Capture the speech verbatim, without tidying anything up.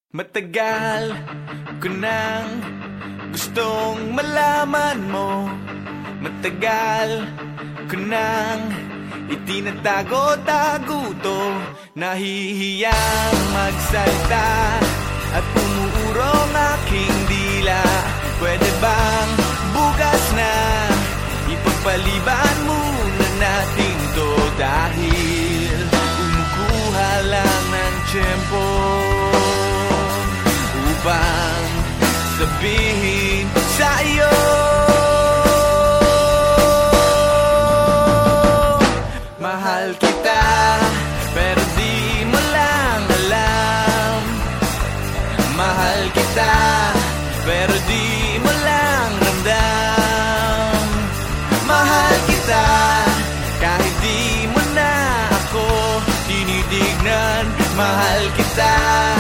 Matagal ko nang gustong malaman mo. Matagal ko nang itinatago-tago to. Nahihiyang magsalita at umuurong aking dila. Pwede bang bukas na ipagpaliban muna natin to? Dahil umukuha lang ng tiyempo upang sabihin sa iyo, mahal kita, pero di mo lang alam. Mahal kita, pero di mo lang ramdam. Mahal kita, kahit di mo na ako tinitignan. Mahal kita,